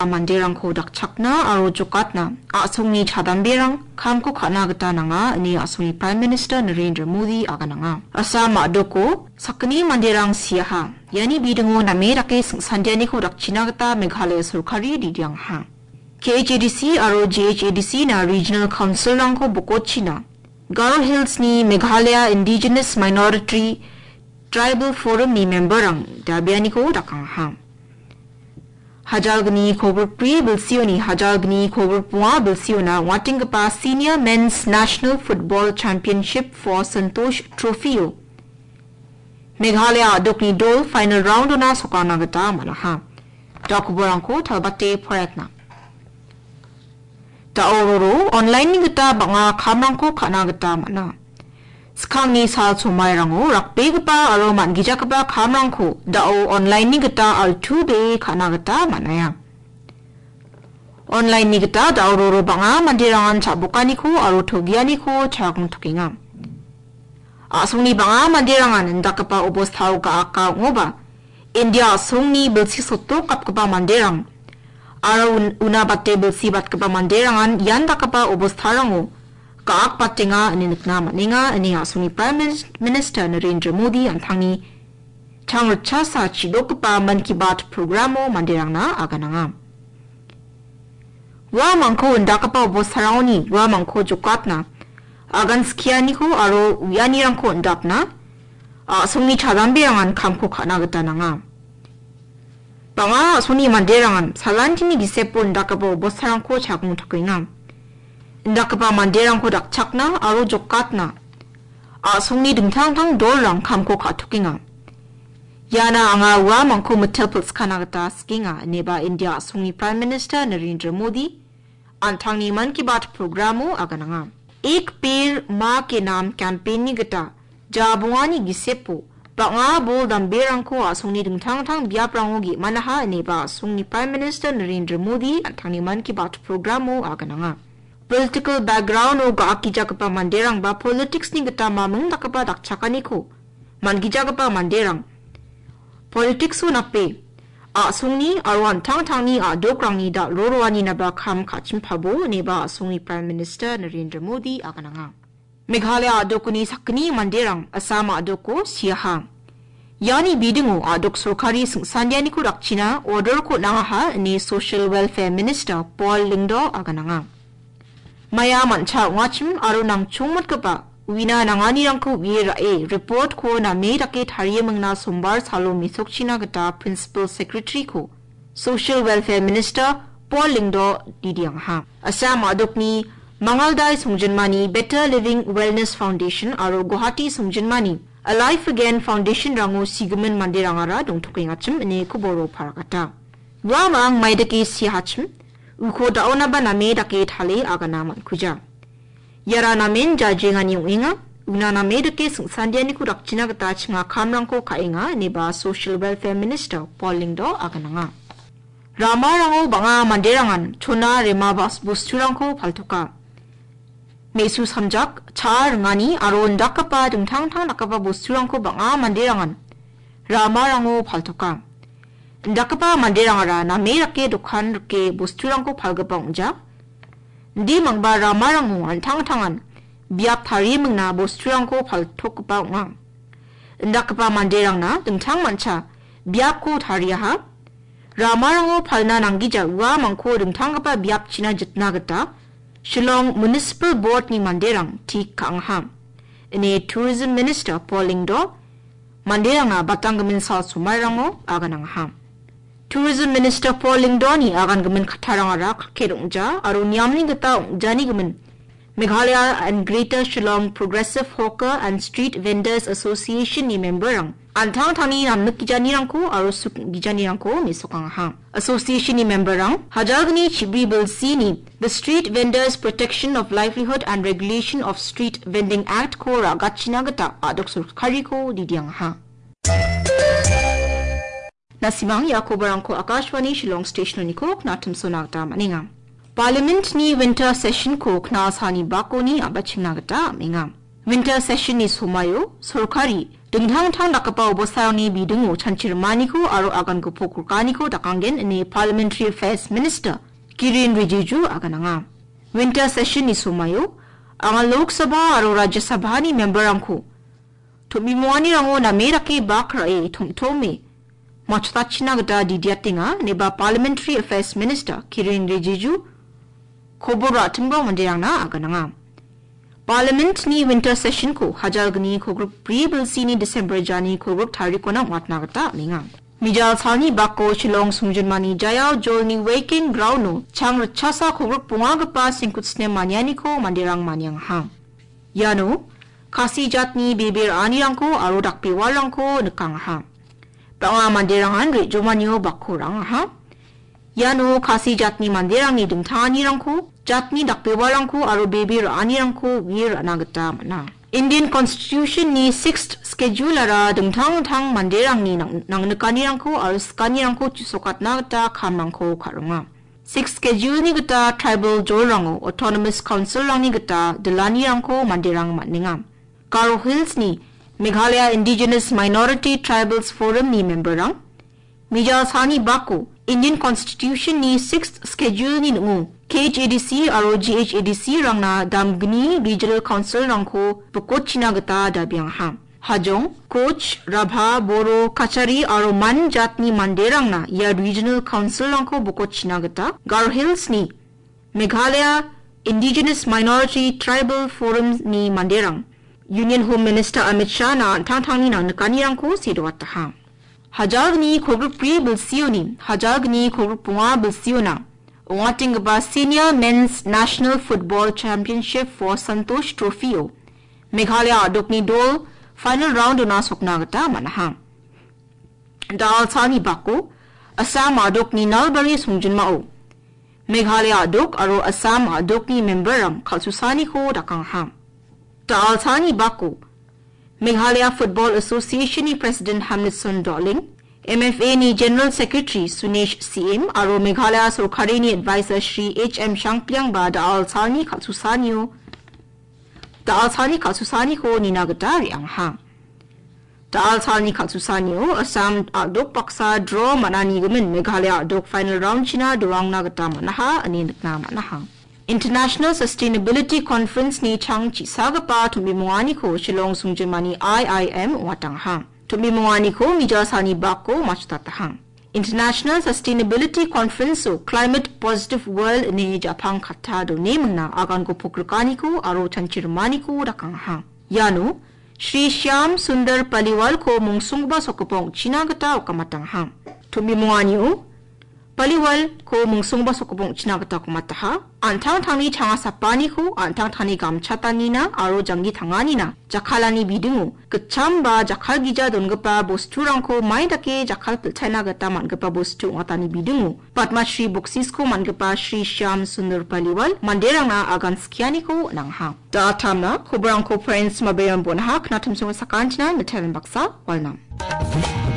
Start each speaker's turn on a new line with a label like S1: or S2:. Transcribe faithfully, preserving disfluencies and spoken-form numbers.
S1: mandirang ko dakchakna aro jokatna asungni chadambirang kamko khana gata nanga ni asungni Prime Minister Narendra Modi aga nanga asama doko sakni mandirang siaha yani bidengo namerake sandiani ko dakchina gata Meghalaya Sarkari didiang ha K H A D C aro G H A D C na Regional Council rang ko bukochina Garo Hills ni Meghalaya Indigenous Minority Tribal Forum ni memberang dabiani ko dakang ha Hajalgni Kober Pri Bilsioni Hajalgni Kober Pua Bilsiona wanting pa Senior Men's National Football Championship for Santosh Trophy Meghalaya Dokni Dol final round na sokana gata malaha Dakuborang ko talbate proyekna Taororo online ni gata banga kamrang ko kana gata mana Skang ni sal sumayrango rakbe pa aro man gija pa kamrang ko dao online ni gata al two be kana gata manaya online ni gata dao ro banga mandirangan chabukani ko aro thogiani ko chagung thokinga asungni banga mandirangan ndakapa obos thau ka aka ngoba India sungni bilsi soto kapkapa mandirang aro una batte bilsi batkapa mandirangan yandakapa obos tharango Kaak patinga ni nikna maninga ni asuni Prime Minister Narendra Modi anthangi changurcha sa chidokpa man ki baat programo mandirang na agananga. Wa mangko ndakapa bosaraoni wa mangko jokatna agan skiani ko aro uyani rangko ndapna asuni chadambirangan kamko kanagata nanga. Banga asuni mandirangan salantini gisepo ndakapa bosarangko jagung takinga. Ndakapa mandirang ko dakchakna aro jokatna asungni dingtang-tang dorang kamko katukinga yana anga wa mangko metapels kanagata skinga neba India asungni Prime Minister Narendra Modi antangni man ki baat programo agananga ek peer ma ke naam campaign ni gata jabwani gisepo banga bol damberang ko asungni dingtang-tang biaprango gi manaha neba asungni Prime Minister Narendra Modi antangni man ki baat programo agananga Political background o gaaki jagapa mandirang ba politics ni gata mamung dakapa dakchakani ko mangi jagapa mandirang politics o nape a sungni arwan tang tang ni a dokrang ni da lorwani na ba kham khachim phabo ne ba sungni Prime Minister Narendra Modi agananga Meghalaya adokuni sakni mandirang asama adoko siaha yani bidingo adok sarkari sandiani ko rakchina order ko nangaha ni Social Welfare Minister Paul Lyngdoh agananga Maya mancha wachim aro nang chungmat ka pa wina nangani rang ko wira e report ko na me rake thariye mangna sombar salo misokchina gata Principal Secretary ko Social Welfare Minister Paul Lyngdoh didiang ha Assam adokni Mangaldai Sungjinmani Better Living Wellness Foundation aro Guwahati Sungjinmani Alive Again Foundation rango sigamen mandirangara dongthoking achim ne kuboro parakata Ramang maidaki sihachim Uko daona ba name dake thale aganaman kuja. Yara namen jajengani uinga, una name dake sandiani ku rakchina gata chinga kamrang ko kainga neba Social Welfare Minister Paul Lyngdoh agananga. Rama rango banga mandirangan chona rema bas busturang ko paltoka. Mesu samjak char ngani aro ndakapa dungtang-tang nakapa busturang ko banga mandirangan. Rama rango paltoka. Ndakapa mandirangara na merake dukhan rke busturangko palgapa unja ndi mangba ramarango antang-tangan biap thari mangna busturangko palthokpa unga ndakapa mandirangna dingtang mancha biap ko thariyaha ramarango palna nanggija wa mangko dingtangapa biap china jitna gata Shillong Municipal Board ni mandirang tik kangha ini Tourism Minister Paul Lyngdoh mandirangna batanggamin sal sumayrango aganangha Tourism Minister Paul Lyngdoh ni agan gamen khatharangara khakerungja aro nyamni gata jani gamen Meghalaya and Greater Shillong Progressive Hawker and Street Vendors Association ni memberang antang thani namnak kijani rangko aro suk kijani rangko misokang ha association ni memberang hajalgni chibri bilsi ni the Street Vendors Protection of Livelihood and Regulation of Street Vending Act ko ragachina gata adok surkari ko didiang ha Nasimang Yakobarang ko Akashwani Shillong Station ni ko knatum sonagta maninga. Parliament ni winter session ko knas hani bako ni abaching nagata minga. Winter session ni sumayo, sorkari, Dengtang-tang dakapa obosayang ni bidungu Chanchirmaniku aro agan ko pokurkaniku dakangen ni Parliamentary Affairs Minister Kiren Rijiju agananga. Winter session ni sumayo, ang Lok Sabha aro Rajya Sabha ni member angku. Tumimuani rango na meraki bakra e tumtome. Machutachina gada didiatinga ni ba Parliamentary Affairs Minister Kiren Rijiju kobora timba mandirang na agananga. Parliament ni winter session ko hajar gani ko group pre-bill ni December jani ko group thari ko na watna gata minga. Mijal salni bako Shillong sungjunmani jayao jol ni waking ground no chang rachasa ko group pungagapa singkutsne manyani ko mandirang manyang ha. Yano kasi jatni bibir anirang ko aro dakpi walang ko nekang ha. Panga mandirangan ri jomanyo bako rang ha. Yano kasi jatni mandirang ni dengtanirang ko jatni dakpewalang ko aro bibir anirang ko wir anagata mana. Indian Constitution ni sixth schedule ara dengtang-tang mandirang ni nang nakanirang ko aro skanirang ko chusokat nagata kamang ko karunga. Sixth schedule ni gata tribal jolrango autonomous council lang ni gata delanirang ko mandirang matninga. Garo Hills ni Meghalaya Indigenous Minority Tribals Forum ni member rang. Mijal sani bako Indian Constitution ni sixth schedule ni nungu K H A D C aro G H A D C rang na Damgni Regional Council rang ko pukot chinagata dabiang ha. Hajong, Koch, Rabha, Boro, Kachari aro man jatni manderang na ya Regional Council rang ko pukot chinagata. Garo Hills ni Meghalaya Indigenous Minority Tribal Forum ni manderang. Union Home Minister Amit Shah na tang-tang ni na nakanirang ko sidwata ha. Hajagni kogrup pri bilsiyo ni, hajagni kogrup punga bilsiyo na. Ungating ba Senior Men's National Football Championship for Santosh Trophy o. Meghalaya adok ni dol, final round na sokna gata manahang. Dahil sani bako, Assam adok ni Nalbari sungjunma o. Meghalaya adok aro Assam adok ni memberam kalsusani ko dakang ham. Dahil sani bako, Meghalaya Football Association ni President Hamilton Darling, M F A ni General Secretary Sunesh C M aro Meghalaya Sorkari ni Advisor Shri H M Shangpliang ba daal salni kalsusani o. Daal salni kalsusani ko ni nagatari ang hang. Daal salni kalsusani o Assam adok paksa draw manani gamin Meghalaya adok final round china durang nagata manaha ani nakna manahang. International Sustainability Conference ni Chang Chisagapa Tumbimuani ko Shillong Sungjunmani I I M watang hang. Tumbimuani ko mijasani bako machutatahang. International Sustainability Conference so Climate Positive World ni Japang katado nemang na agan ko pukrukani ko aro chanchirmani ko dakang hang. Yano, Shri Shyam Sundar Paliwal ko mungsungba sokopong chinagata o kamatang hang. Tumbimuani o Paliwal ko mungsungba sokopong chinagata ko mataha, antang tangni changa sapani ko, antang tangni gamchatani na, aro jangi tangani na, jakalani bidungu, kechamba jakal gija donggepa bosturang ko maidake jakal pilchana gata manggepa bostu ngatani bidungu, Padma Shri Boksis ko manggepa Shri Shyam Sundar Paliwal, manderang na agan sekiani ko nanghang. Datam na, kubarang ko parents mabayang bonaha, knatum sunga sakanchina, meteran baksa, walnam.